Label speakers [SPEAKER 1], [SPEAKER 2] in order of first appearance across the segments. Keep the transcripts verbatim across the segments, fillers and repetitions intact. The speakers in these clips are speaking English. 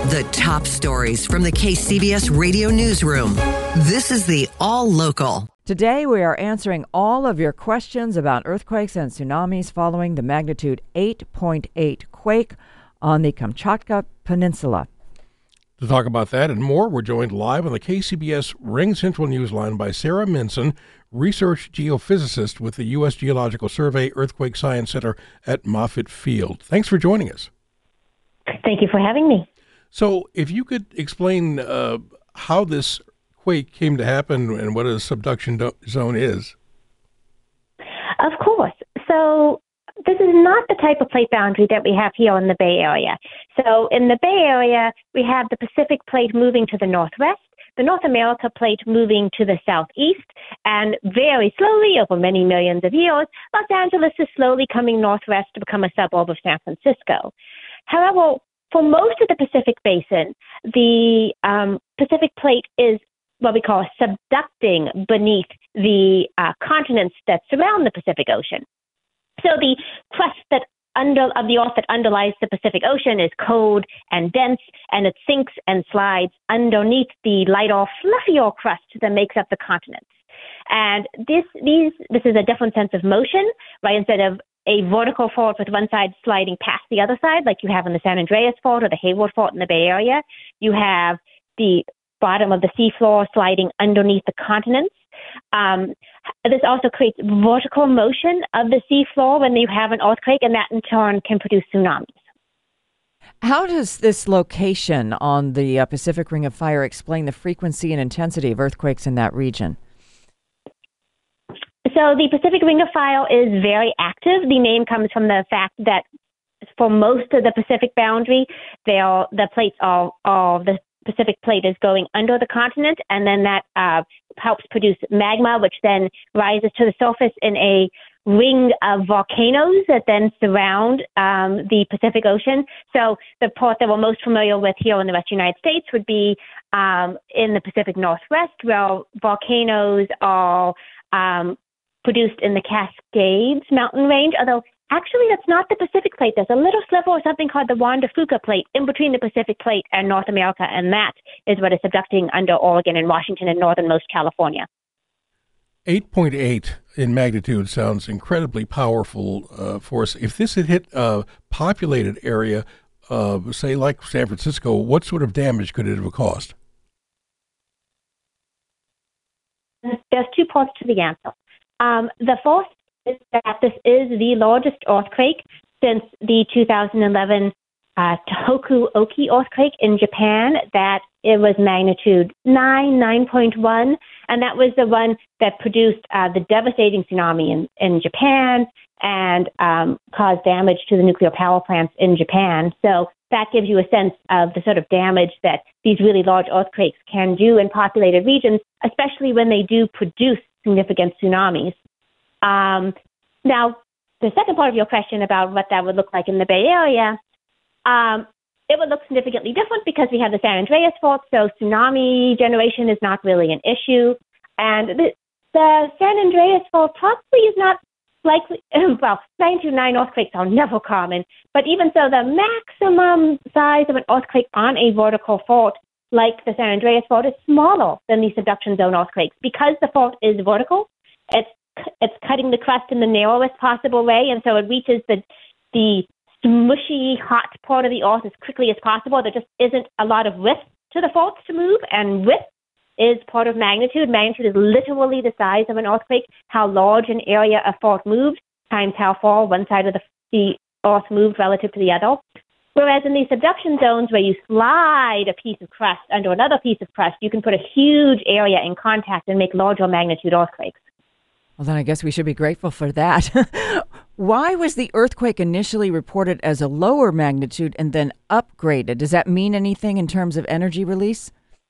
[SPEAKER 1] The top stories from the K C B S Radio Newsroom. This is the All Local.
[SPEAKER 2] Today, we are answering all of your questions about earthquakes and tsunamis following the magnitude eight point eight quake on the Kamchatka Peninsula.
[SPEAKER 3] To talk about that and more, we're joined live on the K C B S Ring Central Newsline by Sarah Minson, research geophysicist with the U S Geological Survey Earthquake Science Center at Moffett Field. Thanks for joining us.
[SPEAKER 4] Thank you for having me.
[SPEAKER 3] So if you could explain uh, how this quake came to happen and what a subduction do- zone is.
[SPEAKER 4] Of course. So this is not the type of plate boundary that we have here in the Bay Area. So in the Bay Area, we have the Pacific plate moving to the northwest, the North America plate moving to the southeast, and very slowly, over many millions of years, Los Angeles is slowly coming northwest to become a suburb of San Francisco. However, for most of the Pacific Basin, the um, Pacific plate is what we call subducting beneath the uh, continents that surround the Pacific Ocean. So the crust that under of the earth that underlies the Pacific Ocean is cold and dense, and it sinks and slides underneath the lighter, fluffier crust that makes up the continents. And this these this is a different sense of motion, right? Instead of a vertical fault with one side sliding past the other side, like you have in the San Andreas Fault or the Hayward Fault in the Bay Area, you have the bottom of the seafloor sliding underneath the continents. Um, this also creates vertical motion of the seafloor when you have an earthquake, and that in turn can produce tsunamis.
[SPEAKER 2] How does this location on the uh, Pacific Ring of Fire explain the frequency and intensity of earthquakes in that region?
[SPEAKER 4] So the Pacific Ring of Fire is very active. The name comes from the fact that for most of the Pacific boundary, they are, the plates are, are the Pacific plate is going under the continent, and then that uh, helps produce magma, which then rises to the surface in a ring of volcanoes that then surround um, the Pacific Ocean. So the part that we're most familiar with here in the Western United States would be um, in the Pacific Northwest, where volcanoes are um, produced in the Cascades mountain range, although actually that's not the Pacific plate. There's a little sliver or something called the Juan de Fuca plate in between the Pacific plate and North America, and that is what is subducting under Oregon and Washington and northernmost California.
[SPEAKER 3] eight point eight in magnitude sounds incredibly powerful uh, force. If this had hit a populated area, uh, say like San Francisco, what sort of damage could it have caused?
[SPEAKER 4] There's two parts to the answer. Um, the first is that this is the largest earthquake since the two thousand eleven uh, Tohoku Oki earthquake in Japan. That it was magnitude nine, nine point one, and that was the one that produced uh, the devastating tsunami in, in Japan and um, caused damage to the nuclear power plants in Japan. So that gives you a sense of the sort of damage that these really large earthquakes can do in populated regions, especially when they do produce significant tsunamis. Um, now, the second part of your question about what that would look like in the Bay Area, um, it would look significantly different because we have the San Andreas Fault, so tsunami generation is not really an issue. And the, the San Andreas Fault probably is not likely, well, nine two nine earthquakes are never common, but even so, the maximum size of an earthquake on a vertical fault like the San Andreas Fault is smaller than the subduction zone earthquakes. Because the fault is vertical, it's it's cutting the crust in the narrowest possible way, and so it reaches the the smushy, hot part of the earth as quickly as possible. There just isn't a lot of width to the faults to move, and width is part of magnitude. Magnitude is literally the size of an earthquake, how large an area of fault moved, times how far one side of the, the earth moved relative to the other. Whereas in these subduction zones where you slide a piece of crust under another piece of crust, you can put a huge area in contact and make larger magnitude earthquakes.
[SPEAKER 2] Well, then I guess we should be grateful for that. Why was the earthquake initially reported as a lower magnitude and then upgraded? Does that mean anything in terms of energy release?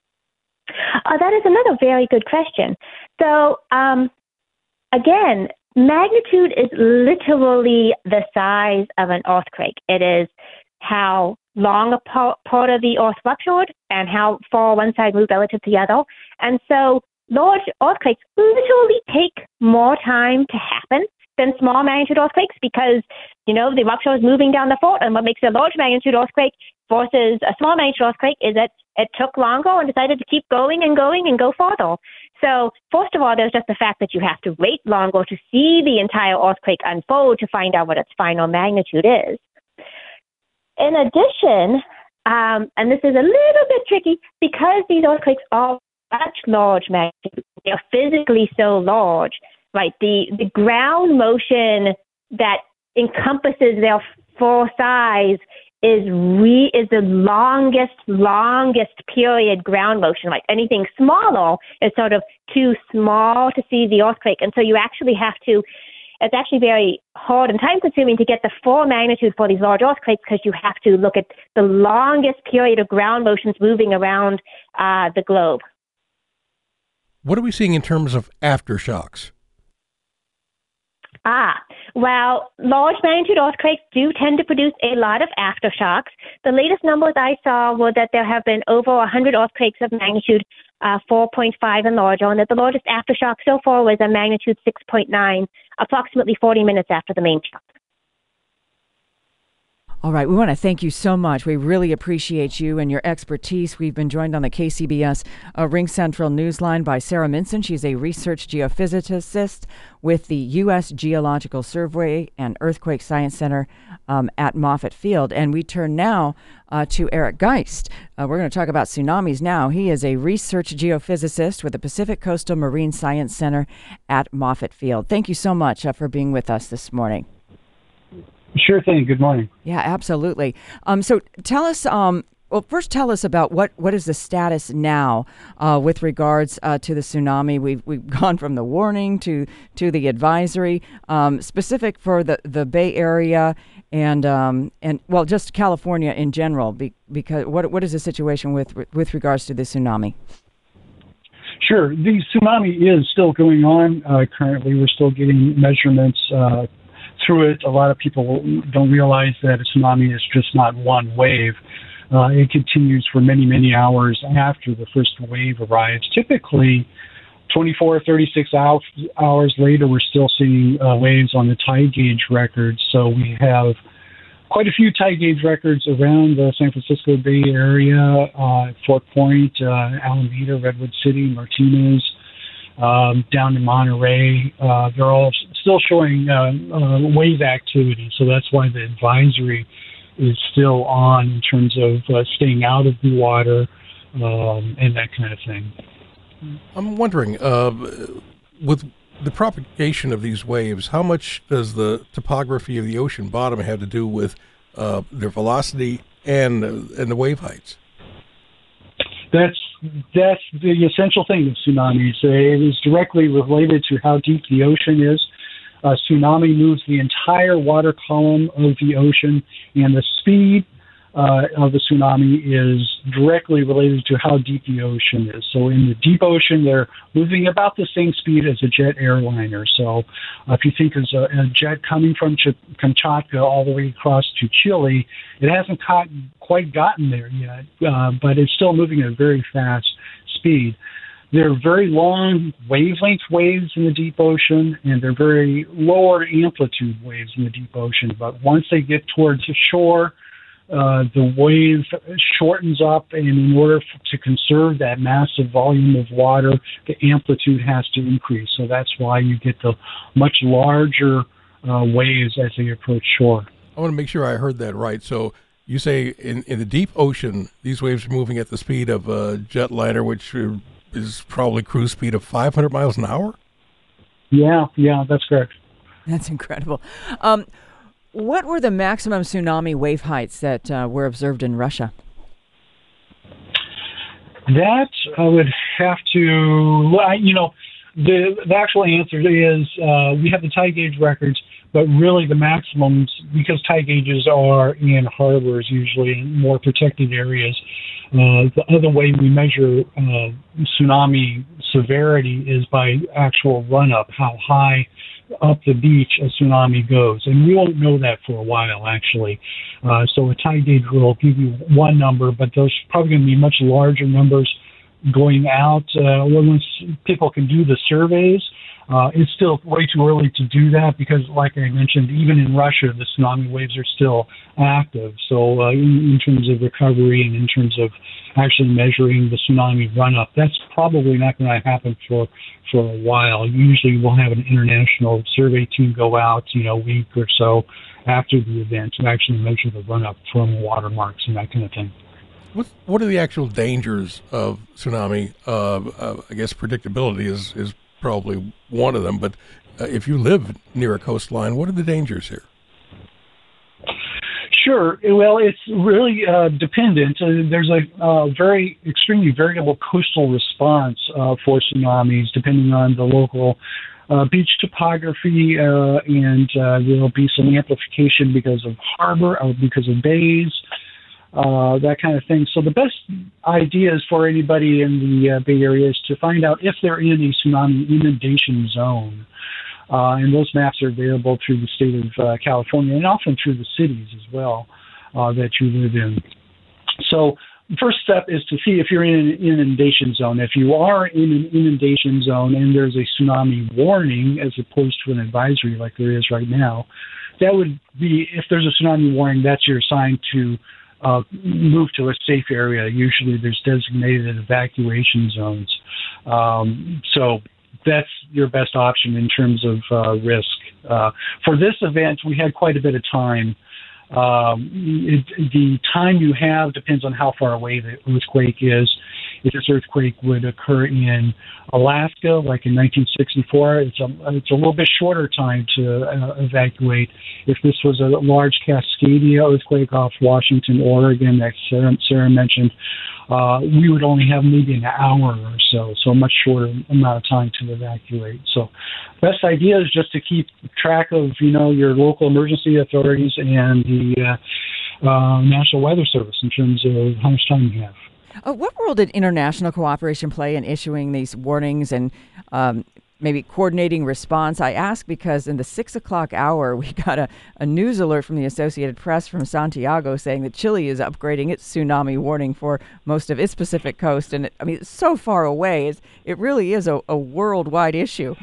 [SPEAKER 4] Uh, that is another very good question. So, um, again, magnitude is literally the size of an earthquake. It is how long a part, part of the earth ruptured and how far one side moved relative to the other. And so large earthquakes literally take more time to happen than small magnitude earthquakes because, you know, the rock show is moving down the fault, and what makes a large magnitude earthquake versus a small magnitude earthquake is that it took longer and decided to keep going and going and go farther. So first of all, there's just the fact that you have to wait longer to see the entire earthquake unfold to find out what its final magnitude is. In addition, um, and this is a little bit tricky, because these earthquakes are such large magnitude, they're physically so large, right? The, the ground motion that encompasses their full size is re is the longest, longest period ground motion. Like anything smaller is sort of too small to see the earthquake. And so you actually have to, it's actually very hard and time consuming to get the full magnitude for these large earthquakes because you have to look at the longest period of ground motions moving around uh, the globe.
[SPEAKER 3] What are we seeing in terms of aftershocks?
[SPEAKER 4] Ah, well, large magnitude earthquakes do tend to produce a lot of aftershocks. The latest numbers I saw were that there have been over one hundred earthquakes of magnitude uh, four point five and larger, and that the largest aftershock so far was a magnitude six point nine, approximately forty minutes after the main shock.
[SPEAKER 2] All right, we want to thank you so much. We really appreciate you and your expertise. We've been joined on the K C B S uh, Ring Central Newsline by Sarah Minson. She's a research geophysicist with the U S Geological Survey and Earthquake Science Center um, at Moffett Field. And we turn now uh, to Eric Geist. Uh, we're going to talk about tsunamis now. He is a research geophysicist with the Pacific Coastal Marine Science Center at Moffett Field. Thank you so much uh, for being with us this morning.
[SPEAKER 5] Sure thing. Good morning.
[SPEAKER 2] Yeah, absolutely. Um, so tell us, um, well, first tell us about what, what is the status now uh, with regards uh, to the tsunami. We've we've gone from the warning to to the advisory, um, specific for the, the Bay Area and um, and well, just California in general. Be, because what what is the situation with with regards to the tsunami?
[SPEAKER 5] Sure, the tsunami is still going on uh, currently. We're still getting measurements Uh, through it. A lot of people don't realize that a tsunami is just not one wave. Uh, it continues for many, many hours after the first wave arrives. Typically, twenty-four or thirty-six hours later, we're still seeing uh, waves on the tide gauge records. So we have quite a few tide gauge records around the San Francisco Bay Area, uh, Fort Point, uh, Alameda, Redwood City, Martinez, Um, down in Monterey. Uh, they're all still showing uh, uh, wave activity, so that's why the advisory is still on in terms of uh, staying out of the water um, and that kind of thing.
[SPEAKER 3] I'm wondering, uh, with the propagation of these waves, how much does the topography of the ocean bottom have to do with uh, their velocity and uh, and the wave heights?
[SPEAKER 5] That's that's the essential thing of tsunamis. It is directly related to how deep the ocean is. A tsunami moves the entire water column of the ocean, and the speed uh, of the tsunami is directly related to how deep the ocean is. So in the deep ocean, they're moving about the same speed as a jet airliner. So uh, if you think of a, a jet coming from Ch- Kamchatka all the way across to Chile, it hasn't caught, quite gotten there yet, uh, but it's still moving at a very fast speed. They're very long wavelength waves in the deep ocean, and they're very lower amplitude waves in the deep ocean. But once they get towards the shore, uh, the wave shortens up, and in order f- to conserve that massive volume of water, the amplitude has to increase. So that's why you get the much larger uh, waves as they approach shore.
[SPEAKER 3] I want to make sure I heard that right. So you say in, in the deep ocean, these waves are moving at the speed of a jetliner, which is probably cruise speed of five hundred miles an hour?
[SPEAKER 5] Yeah, yeah, that's correct.
[SPEAKER 2] That's incredible. Um, what were the maximum tsunami wave heights that uh, were observed in Russia?
[SPEAKER 5] That I would have to, you know, the, the actual answer is uh, we have the tide gauge records, but really the maximums, because tide gauges are in harbors, usually in more protected areas, uh, the other way we measure uh, tsunami severity is by actual run-up, how high up the beach a tsunami goes. And we won't know that for a while, actually. Uh, so a tide gauge will give you one number, but there's probably going to be much larger numbers going out. Uh, once people can do the surveys, uh, it's still way too early to do that because, like I mentioned, even in Russia, the tsunami waves are still active. So uh, in, in terms of recovery and in terms of actually measuring the tsunami run-up, that's probably not going to happen for, for a while. Usually we'll have an international survey team go out, you know, a week or so after the event to actually measure the run-up from watermarks and that kind of thing.
[SPEAKER 3] What what are the actual dangers of tsunami? Uh, uh, I guess predictability is, is probably one of them, but uh, if you live near a coastline, what are the dangers here?
[SPEAKER 5] Sure. Well, it's really uh, dependent. Uh, there's a uh, very extremely variable coastal response uh, for tsunamis, depending on the local uh, beach topography, uh, and uh, there'll be some amplification because of harbor or because of bays. Uh, that kind of thing. So the best idea is for anybody in the uh, Bay Area is to find out if they're in a tsunami inundation zone. Uh, and those maps are available through the state of uh, California and often through the cities as well uh, that you live in. So the first step is to see if you're in an inundation zone. If you are in an inundation zone and there's a tsunami warning as opposed to an advisory like there is right now, that would be, if there's a tsunami warning, that's your sign to Uh, move to a safe area. Usually there's designated evacuation zones. Um, so that's your best option in terms of uh, risk. Uh, for this event, we had quite a bit of time. Um, it, the time you have depends on how far away the earthquake is. If this earthquake would occur in Alaska, like in nineteen sixty-four, it's a, it's a little bit shorter time to uh, evacuate. If this was a large Cascadia earthquake off Washington, Oregon, that Sarah, Sarah mentioned, uh, we would only have maybe an hour or so, so a much shorter amount of time to evacuate. So best idea is just to keep track of, you know, your local emergency authorities and the uh, uh, National Weather Service in terms of how much time you have.
[SPEAKER 2] Uh, what role did international cooperation play in issuing these warnings and um, maybe coordinating response? I ask because in the six o'clock hour, we got a, a news alert from the Associated Press from Santiago saying that Chile is upgrading its tsunami warning for most of its Pacific coast. And it, I mean, it's so far away. It's, it really is a, a worldwide issue.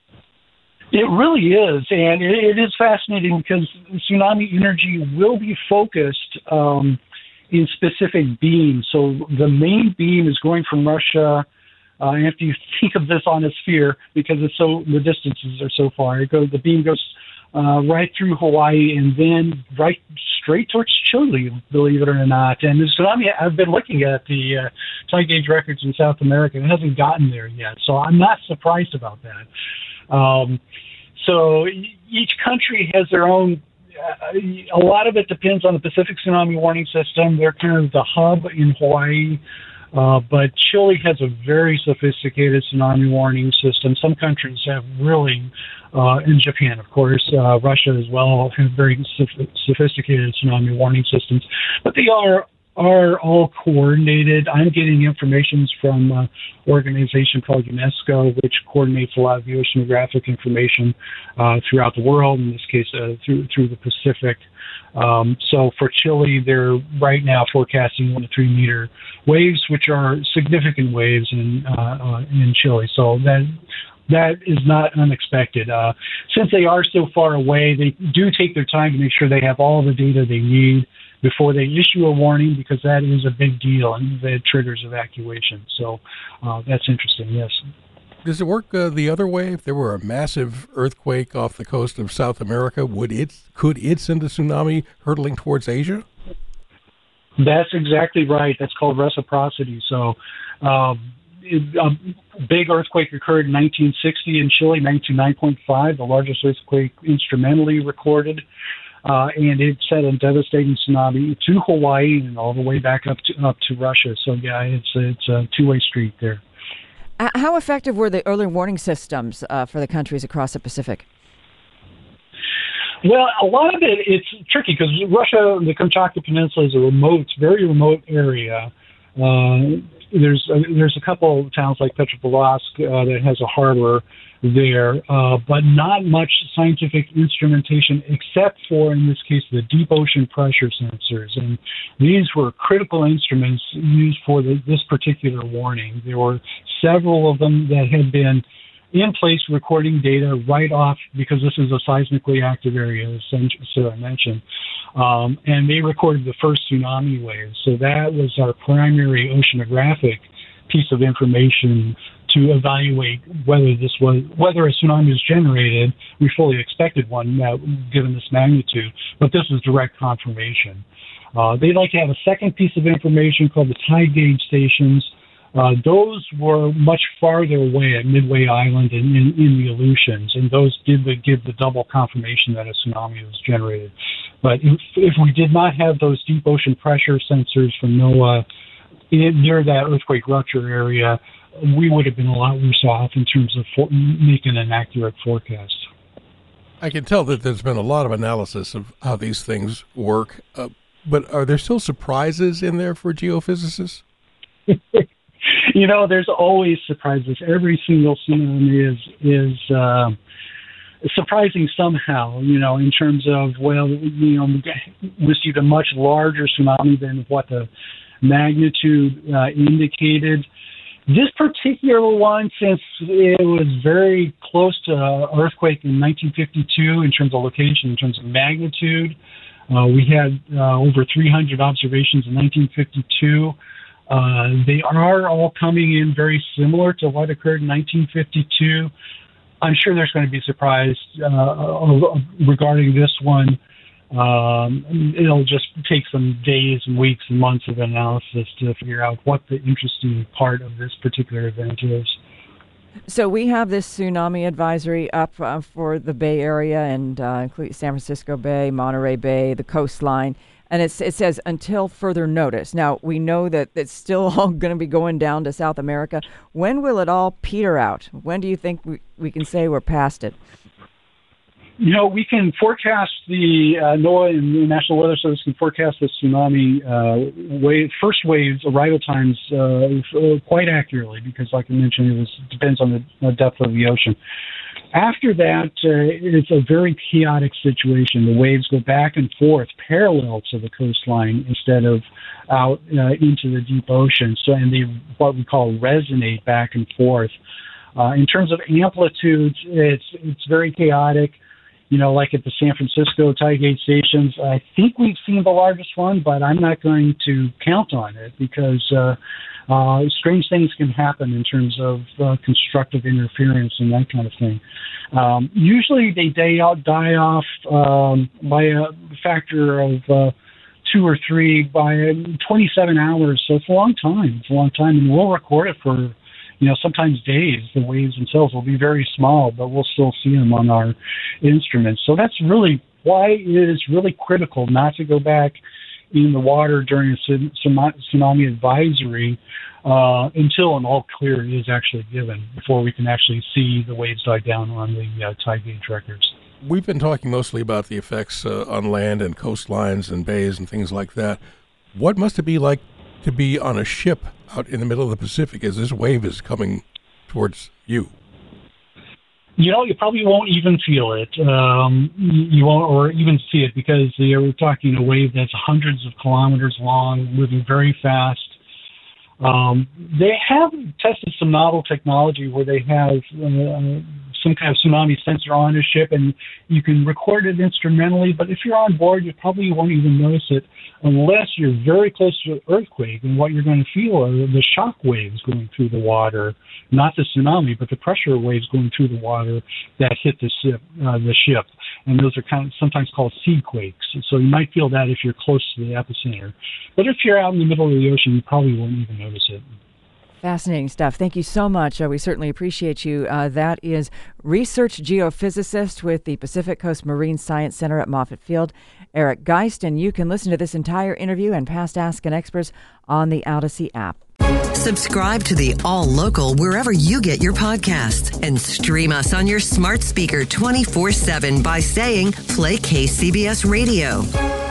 [SPEAKER 5] It really is, and it, it is fascinating because tsunami energy will be focused um, in specific beams. So the main beam is going from Russia. Uh, you have to think of this on a sphere because it's so the distances are so far. It goes, the beam goes uh, right through Hawaii and then right straight towards Chile, believe it or not. And the tsunami, I've been looking at the uh, tide gauge records in South America, and it hasn't gotten there yet. So I'm not surprised about that. Um, so each country has their own. Uh, a lot of it depends on the Pacific Tsunami Warning System. They're kind of the hub in Hawaii, uh, but Chile has a very sophisticated tsunami warning system. Some countries have really, uh, in Japan, of course, uh, Russia as well, have very sophisticated tsunami warning systems, but they are are all coordinated. I'm getting information from an organization called UNESCO, which coordinates a lot of the oceanographic information uh, throughout the world, in this case uh, through through the Pacific. Um, so for Chile, they're right now forecasting one to three meter waves, which are significant waves in uh, uh, in Chile. So that that is not unexpected. Uh, since they are so far away, they do take their time to make sure they have all the data they need before they issue a warning, because that is a big deal and that triggers evacuation. So uh, that's interesting, yes.
[SPEAKER 3] Does it work uh, the other way? If there were a massive earthquake off the coast of South America, would it could it send a tsunami hurtling towards Asia?
[SPEAKER 5] That's exactly right. That's called reciprocity. So um, it, a big earthquake occurred in nineteen sixty in Chile, magnitude nine point five, the largest earthquake instrumentally recorded. Uh, and it sent a devastating tsunami to Hawaii and all the way back up to up to Russia. So yeah, it's it's a two-way street there.
[SPEAKER 2] Uh, how effective were the early warning systems uh, for the countries across the Pacific?
[SPEAKER 5] Well, a lot of it it's tricky because Russia, the Kamchatka Peninsula, is a remote, very remote area. Uh, there's a, there's a couple of towns like Petropavlovsk uh, that has a harbor there, uh, but not much scientific instrumentation except for, in this case, the deep ocean pressure sensors. And these were critical instruments used for the, this particular warning. There were several of them that had been in place recording data right off, because this is a seismically active area, as Sarah mentioned. Um, and they recorded the first tsunami wave. So that was our primary oceanographic piece of information to evaluate whether this was whether a tsunami was generated. We fully expected one, uh, given this magnitude, but this is direct confirmation. Uh, they'd like to have a second piece of information called the tide gauge stations. Uh, those were much farther away at Midway Island and in, in the Aleutians, and those did the, give the double confirmation that a tsunami was generated. But if, if we did not have those deep ocean pressure sensors from NOAA in, near that earthquake rupture area, we would have been a lot worse off in terms of for, making an accurate forecast.
[SPEAKER 3] I can tell that there's been a lot of analysis of how these things work, uh, but are there still surprises in there for geophysicists?
[SPEAKER 5] You know, there's always surprises. Every single tsunami is is uh, surprising somehow, you know, in terms of, well, you know, we received a much larger tsunami than what the magnitude uh, indicated. This particular one, since it was very close to an earthquake in nineteen fifty-two in terms of location, in terms of magnitude, uh, we had uh, over three hundred observations in nineteen fifty-two. Uh, they are all coming in very similar to what occurred in nineteen fifty-two. I'm sure there's going to be surprise uh, regarding this one. Um, it'll just take some days and weeks and months of analysis to figure out what the interesting part of this particular event is.
[SPEAKER 2] So we have this tsunami advisory up uh, for the Bay Area and uh, San Francisco Bay, Monterey Bay, the coastline. And it's, it says until further notice. Now, we know that it's still all going to be going down to South America. When will it all peter out? When do you think we, we can say we're past it?
[SPEAKER 5] You know, we can forecast the uh, NOAA and the National Weather Service can forecast the tsunami uh, wave, first waves arrival times uh, quite accurately because, like I mentioned, it was, depends on the depth of the ocean. After that, uh, it's a very chaotic situation. The waves go back and forth parallel to the coastline instead of out uh, into the deep ocean. So, and they what we call resonate back and forth. Uh, in terms of amplitudes, it's it's very chaotic. You know, like at the San Francisco tide gauge stations, I think we've seen the largest one, but I'm not going to count on it because uh, uh, strange things can happen in terms of uh, constructive interference and that kind of thing. Um, usually they die, out, die off um, by a factor of uh, two or three by twenty-seven hours, so it's a long time. It's a long time, and we'll record it for You know, sometimes days. The waves themselves will be very small, but we'll still see them on our instruments. So that's really why it is really critical not to go back in the water during a tsunami advisory uh, until an all clear is actually given, before we can actually see the waves die down on the uh, tide gauge records.
[SPEAKER 3] We've been talking mostly about the effects uh, on land and coastlines and bays and things like that. What must it be like to be on a ship out in the middle of the Pacific as this wave is coming towards you?
[SPEAKER 5] You know, you probably won't even feel it. Um, you won't, or even see it, because you're talking a wave that's hundreds of kilometers long, moving very fast. Um, they have tested some novel technology where they have uh, some kind of tsunami sensor on a ship, and you can record it instrumentally. But if you're on board, you probably won't even notice it unless you're very close to an earthquake. And what you're going to feel are the shock waves going through the water, not the tsunami, but the pressure waves going through the water that hit the ship. Uh, the ship, and those are kind of sometimes called sea quakes. So you might feel that if you're close to the epicenter. But if you're out in the middle of the ocean, you probably won't even notice it.
[SPEAKER 2] Fascinating stuff. Thank you so much. Uh, we certainly appreciate you. Uh, that is research geophysicist with the Pacific Coast Marine Science Center at Moffett Field, Eric Geist. And you can listen to this entire interview and past Ask an Experts on the Odyssey app.
[SPEAKER 1] Subscribe to the All Local wherever you get your podcasts, and stream us on your smart speaker twenty-four seven by saying, play K C B S Radio.